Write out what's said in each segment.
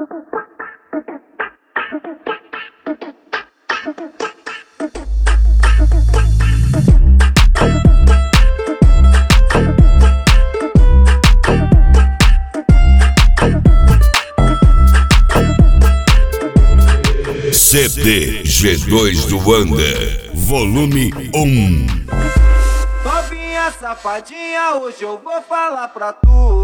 CD G2 do Wander, volume 1. Novinha safadinha, hoje eu vou falar pra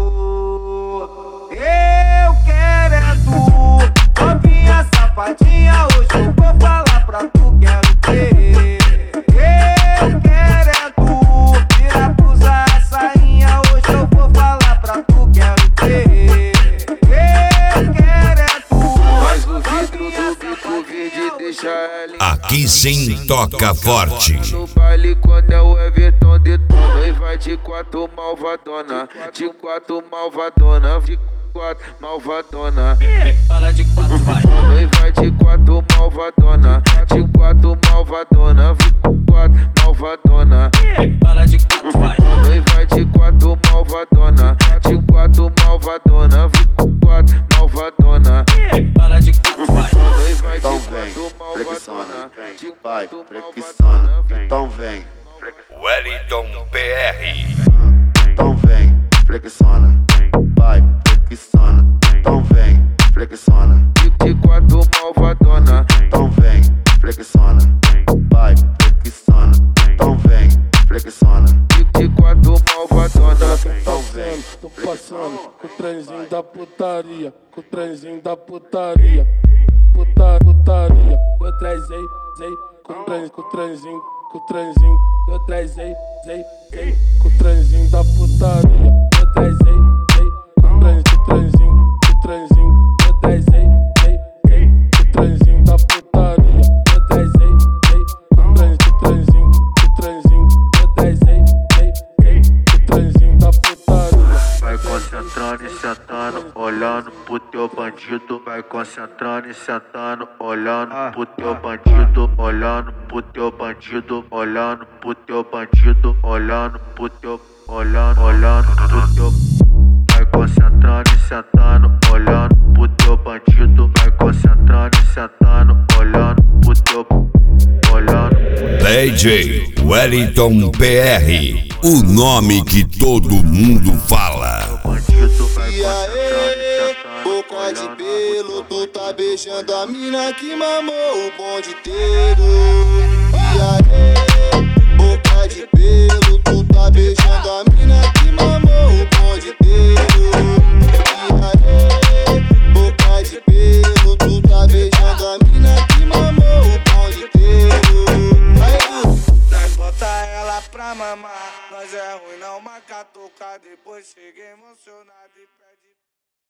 tu. Eu quero é tu. Novinha safadinha, hoje eu vou falar pra tu. Quero ter. Eu quero é tu. Tira a blusa, a sainha, hoje eu vou falar pra tu. Quero ter. Eu quero é tu. Faz o vidro do bico verde, deixa ela Aqui sim toca forte. no baile quando é o Everton detona. E vai de quatro malvadona, de quatro malvadona, de quatro malvadona. Para de quatro, vai. E vai de quatro malvadona, de quatro malvadona, de quatro malvadona. Para de quatro, vai. E vai de quatro malvadona, de quatro malvadona, de quatro malvadona. Para de quatro, vai. E vai Então de vem, quatro flexiona, malvadona, de vai, quatro flexiona. malvadona. Então vem, Wellington PR. então vem, flexiona, vai, flexiona. Então vem, flexiona, De quatro malvadona. então vem, flexiona, vai, flexiona. Então vem, flexiona. De quatro malvadona. Então vem, Tô passando com o trenzinho da putaria, com o trenzinho da putaria, putaria. Eu trazei, com o trenzinho, eu trazei, com o trenzinho da putaria. Eu trazei, com o trenzinho, eu trazei, com o trenzinho da putaria. Eu trazei, com o trenzinho, eu trazei, com o trenzinho da putaria. Vai concentrando e sentando, olhando pro teu bandido. Vai concentrando e sentando, olhando pro teu bandido. Olhando pro teu bandido, olhando pro teu bandido. Olhando pro teu, olhando pro teu. Vai concentrando e sentando, olhando pro teu bandido. Vai concentrando e sentando, olhando pro teu, olhando. DJ Wellington PR, o nome que todo mundo fala. Bandido vai E concentrando e aí, sentando, boca de olhando pelo, tu tá beijando a mina que mamou o bonde inteiro. E aí, boca de pelo, tu tá beijando a mina que mamou o bonde inteiro. E aí, boca de pelo, tu tá beijando a mina que mamou o bonde inteiro. Aí, nós bota ela pra mamar, nós é ruim não, uma catuca, depois chega emocionado e pega.